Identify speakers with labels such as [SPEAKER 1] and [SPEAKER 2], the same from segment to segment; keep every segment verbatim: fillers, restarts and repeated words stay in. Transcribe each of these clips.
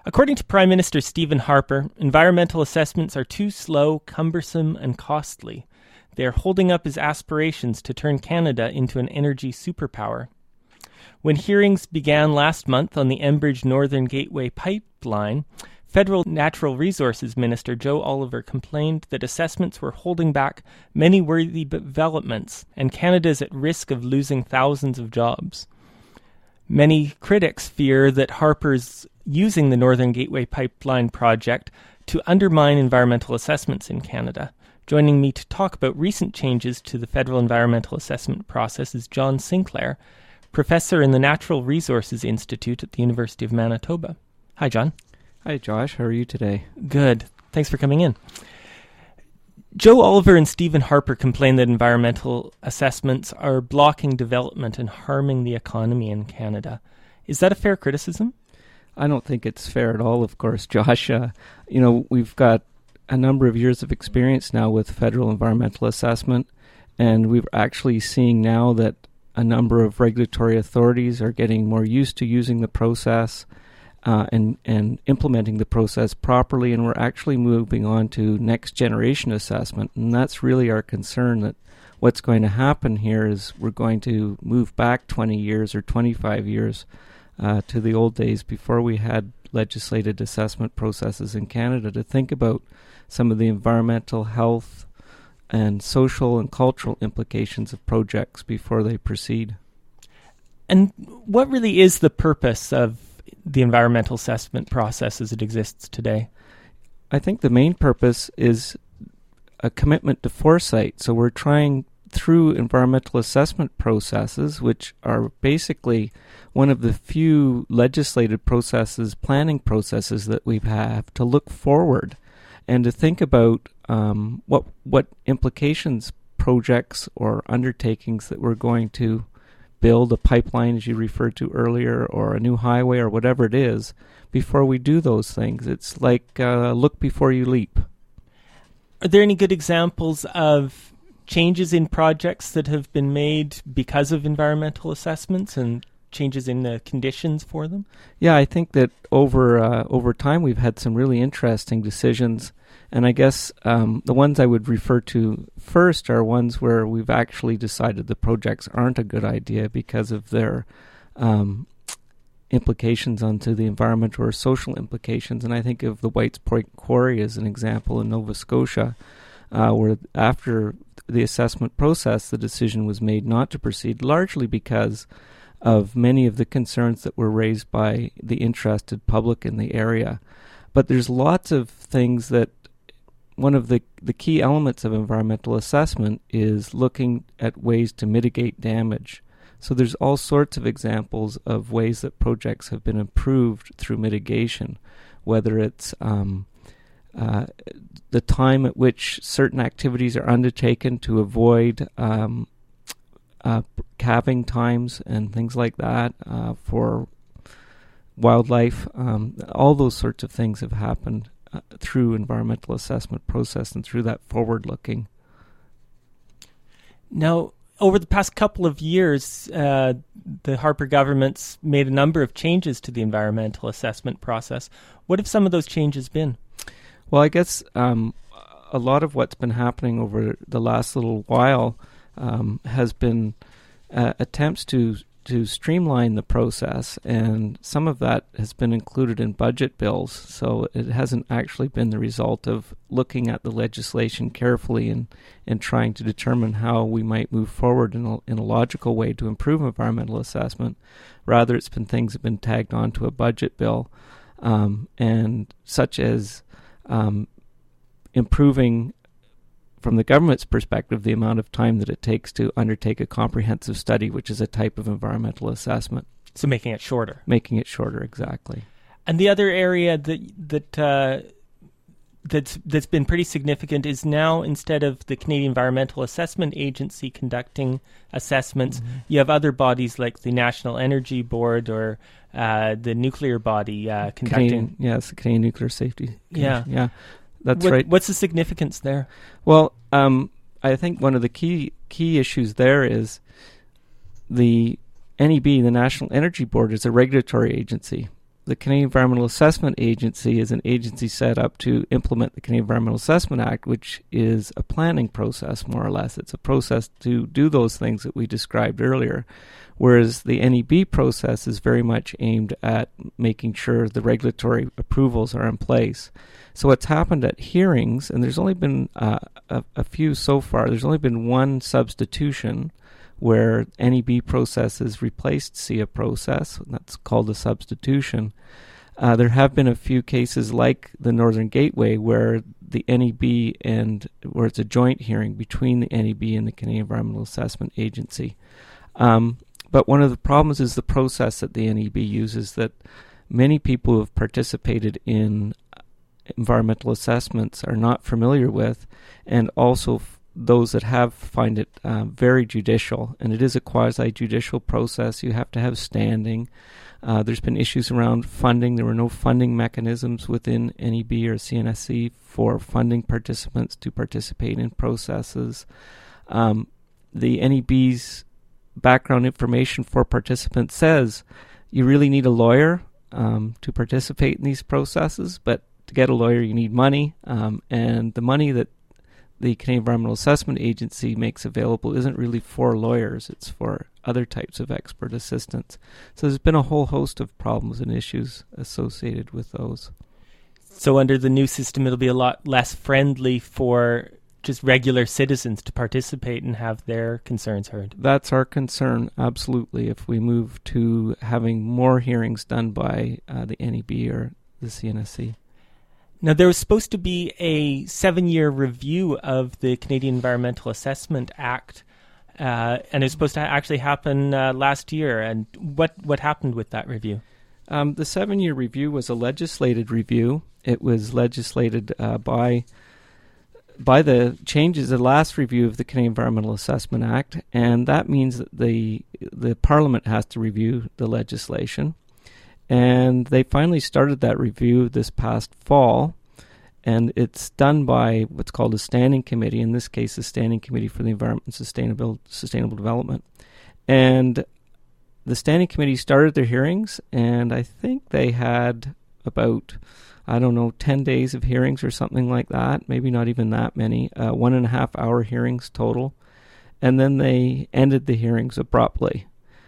[SPEAKER 1] According to Prime Minister Stephen Harper, environmental assessments are too slow, cumbersome, and costly. They are holding up his aspirations to turn Canada into an energy superpower. When hearings began last month on the Enbridge Northern Gateway pipeline, Federal Natural Resources Minister Joe Oliver complained that assessments were holding back many worthy developments, and Canada is at risk of losing thousands of jobs. Many critics fear that Harper's using the Northern Gateway pipeline project to undermine environmental assessments in Canada. Joining me to talk about recent changes to the federal environmental assessment process is John Sinclair, professor in the Natural Resources Institute at the University of Manitoba. Hi, John.
[SPEAKER 2] Hi, Josh. How are you today?
[SPEAKER 1] Good. Thanks for coming in. Joe Oliver and Stephen Harper complain that environmental assessments are blocking development and harming the economy in Canada. Is that a fair criticism?
[SPEAKER 2] I don't think it's fair at all, of course, Josh. Uh, you know, we've got a number of years of experience now with federal environmental assessment, and we're actually seeing now that a number of regulatory authorities are getting more used to using the process uh, and, and implementing the process properly, and we're actually moving on to next generation assessment. And that's really our concern, that what's going to happen here is we're going to move back twenty years or twenty-five years uh, to the old days before we had legislated assessment processes in Canada, to think about some of the environmental, health, and social and cultural implications of projects before they proceed.
[SPEAKER 1] And what really is the purpose of the environmental assessment process as it exists today?
[SPEAKER 2] I think the main purpose is a commitment to foresight. So we're trying through environmental assessment processes, which are basically one of the few legislated processes, planning processes that we have, to look forward and to think about um, what what implications projects or undertakings that we're going to build, a pipeline, as you referred to earlier, or a new highway, or whatever it is, before we do those things. It's like uh, look before you leap.
[SPEAKER 1] Are there any good examples of changes in projects that have been made because of environmental assessments and changes in the conditions for them?
[SPEAKER 2] Yeah, I think that over uh, over time we've had some really interesting decisions, and I guess um, the ones I would refer to first are ones where we've actually decided the projects aren't a good idea because of their um, implications onto the environment or social implications. And I think of the Whites Point Quarry as an example in Nova Scotia, uh, where after the assessment process, the decision was made not to proceed, largely because of many of the concerns that were raised by the interested public in the area. But there's lots of things that one of the, the key elements of environmental assessment is looking at ways to mitigate damage. So there's all sorts of examples of ways that projects have been improved through mitigation, whether it's um, uh, the time at which certain activities are undertaken to avoid um, uh, calving times and things like that uh, for wildlife. Um, all those sorts of things have happened uh, through environmental assessment process and through that forward-looking.
[SPEAKER 1] Now, over the past couple of years, uh, the Harper government's made a number of changes to the environmental assessment process. What have some of those changes been?
[SPEAKER 2] Well, I guess um, a lot of what's been happening over the last little while um, has been uh, attempts to to streamline the process, and some of that has been included in budget bills, so it hasn't actually been the result of looking at the legislation carefully and, and trying to determine how we might move forward in a, in a logical way to improve environmental assessment. Rather, it's been things that have been tagged onto a budget bill, um, and such as um, improving, from the government's perspective, the amount of time that it takes to undertake a comprehensive study, which is a type of environmental assessment.
[SPEAKER 1] So making it shorter.
[SPEAKER 2] Making it shorter, exactly.
[SPEAKER 1] And the other area that that uh, that's that's been pretty significant is now, instead of the Canadian Environmental Assessment Agency conducting assessments, mm-hmm. you have other bodies like the National Energy Board or uh, the nuclear body uh, conducting.
[SPEAKER 2] Canadian, yes, the Canadian Nuclear Safety Commission.
[SPEAKER 1] Yeah,
[SPEAKER 2] yeah. That's
[SPEAKER 1] what,
[SPEAKER 2] right.
[SPEAKER 1] What's the significance there?
[SPEAKER 2] Well, um, I think one of the key key issues there is the N E B, the National Energy Board, is a regulatory agency, the Canadian Environmental Assessment Agency is an agency set up to implement the Canadian Environmental Assessment Act, which is a planning process, more or less. It's a process to do those things that we described earlier, whereas the N E B process is very much aimed at making sure the regulatory approvals are in place. So what's happened at hearings, and there's only been uh, a, a few so far, there's only been one substitution where N E B process has replaced S E A process. That's called a substitution. Uh, there have been a few cases like the Northern Gateway where the N E B and where it's a joint hearing between the N E B and the Canadian Environmental Assessment Agency. Um, but one of the problems is the process that the N E B uses that many people who have participated in environmental assessments are not familiar with, and also f- those that have find it uh, very judicial. And it is a quasi-judicial process. You have to have standing. Uh, there's been issues around funding. There were no funding mechanisms within N E B or C N S C for funding participants to participate in processes. Um, the N E B's background information for participants says you really need a lawyer um, to participate in these processes, but to get a lawyer you need money, um, and the money that the Canadian Environmental Assessment Agency makes available isn't really for lawyers, it's for other types of expert assistance. So there's been a whole host of problems and issues associated with those.
[SPEAKER 1] So under the new system, it'll be a lot less friendly for just regular citizens to participate and have their concerns heard.
[SPEAKER 2] That's our concern, absolutely, if we move to having more hearings done by uh, the N E B or the C N S C.
[SPEAKER 1] Now, there was supposed to be a seven-year review of the Canadian Environmental Assessment Act, uh, and it was supposed to actually happen uh, last year. And what, what happened with that review?
[SPEAKER 2] Um, the seven-year review was a legislated review. It was legislated uh, by by the changes, the last review of the Canadian Environmental Assessment Act, and that means that the the Parliament has to review the legislation. And they finally started that review this past fall, and it's done by what's called a standing committee, in this case the Standing Committee for the Environment and Sustainable, Sustainable Development. And the Standing Committee started their hearings, and I think they had about, I don't know, ten days of hearings or something like that, maybe not even that many, uh, one and a half hour hearings total. And then they ended the hearings abruptly.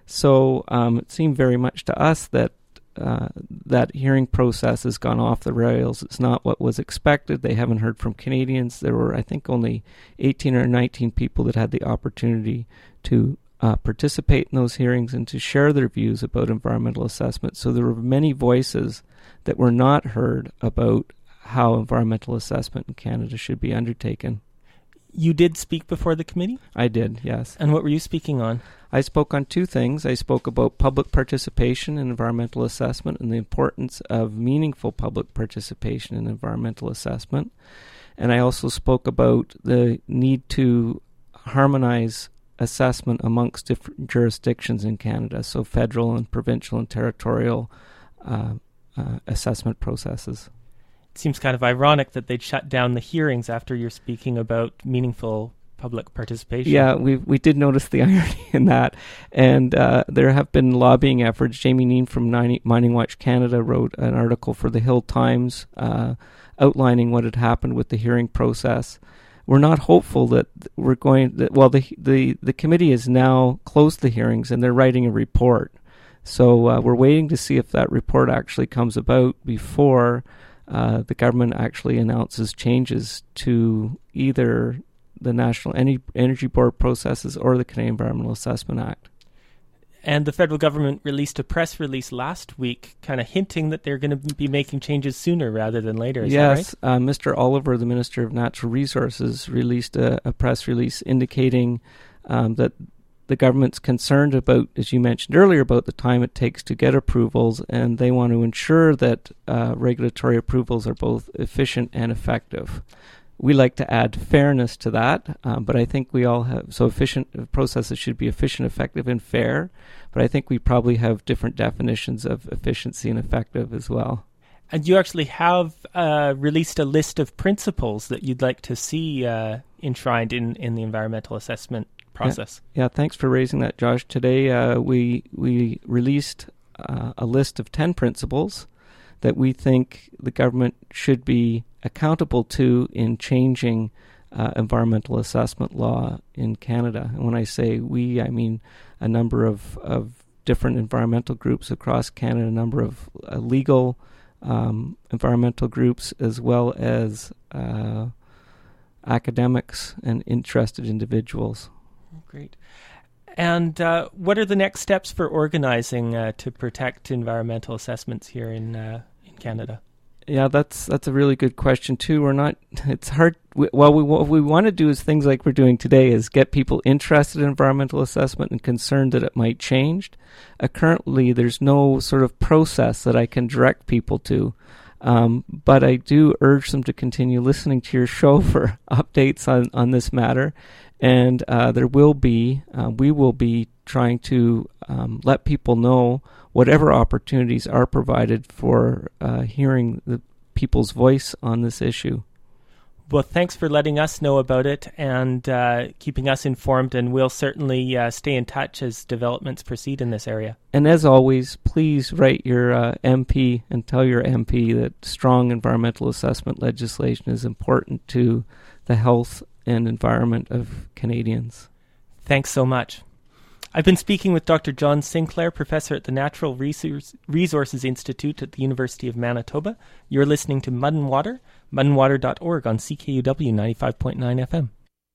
[SPEAKER 2] So um, it seemed very much to us that Uh, that hearing process has gone off the rails. It's not what was expected. They haven't heard from Canadians. There were, I think, only eighteen or nineteen people that had the opportunity to uh, participate in those hearings and to share their views about environmental assessment. So there were many voices that were not heard about how environmental assessment in Canada should be undertaken.
[SPEAKER 1] You did speak before the committee?
[SPEAKER 2] I did, yes.
[SPEAKER 1] And what were you speaking on?
[SPEAKER 2] I spoke on two things. I spoke about public participation in environmental assessment and the importance of meaningful public participation in environmental assessment. And I also spoke about the need to harmonize assessment amongst different jurisdictions in Canada, so federal and provincial and territorial uh, uh, assessment processes.
[SPEAKER 1] It seems kind of ironic that they'd shut down the hearings after you're speaking about meaningful public participation.
[SPEAKER 2] Yeah, we we did notice the irony in that. And uh, there have been lobbying efforts. Jamie Neen from Mining Watch Canada wrote an article for the Hill Times uh, outlining what had happened with the hearing process. We're not hopeful that we're going... That, well, the, the, the committee has now closed the hearings and they're writing a report. So uh, we're waiting to see if that report actually comes about before Uh, the government actually announces changes to either the National Energy Board processes or the Canadian Environmental Assessment Act.
[SPEAKER 1] And the federal government released a press release last week kind of hinting that they're going to be making changes sooner rather than later. Is
[SPEAKER 2] yes,
[SPEAKER 1] that right?
[SPEAKER 2] uh, Mister Oliver, the Minister of Natural Resources, released a, a press release indicating um, that the government's concerned about, as you mentioned earlier, about the time it takes to get approvals, and they want to ensure that uh, regulatory approvals are both efficient and effective. We like to add fairness to that, um, but I think we all have, so efficient processes should be efficient, effective, and fair, but I think we probably have different definitions of efficiency and effective as well.
[SPEAKER 1] And you actually have uh, released a list of principles that you'd like to see uh, enshrined in, in the environmental assessment process.
[SPEAKER 2] Yeah, yeah, thanks for raising that, Josh. Today uh, we we released uh, a list of ten principles that we think the government should be accountable to in changing uh, environmental assessment law in Canada. And when I say we, I mean a number of, of different environmental groups across Canada, a number of uh, legal um, environmental groups, as well as uh, academics and interested individuals.
[SPEAKER 1] Great. And uh, what are the next steps for organizing uh, to protect environmental assessments here in uh, in Canada?
[SPEAKER 2] Yeah, that's that's a really good question too. We're not. It's hard. We, well, we what we want to do is things like we're doing today is get people interested in environmental assessment and concerned that it might change. Uh, currently, there's no sort of process that I can direct people to. Um, but I do urge them to continue listening to your show for updates on, on this matter. And uh, there will be, uh, we will be trying to um, let people know whatever opportunities are provided for uh, hearing the people's voice on this issue.
[SPEAKER 1] Well, thanks for letting us know about it and uh, keeping us informed, and we'll certainly uh, stay in touch as developments proceed in this area.
[SPEAKER 2] And as always, please write your uh, M P and tell your M P that strong environmental assessment legislation is important to the health and environment of Canadians.
[SPEAKER 1] Thanks so much. I've been speaking with Doctor John Sinclair, professor at the Natural Resource, Resources Institute at the University of Manitoba. You're listening to Mud and Water, mud and water dot org on C K U W ninety-five point nine F M.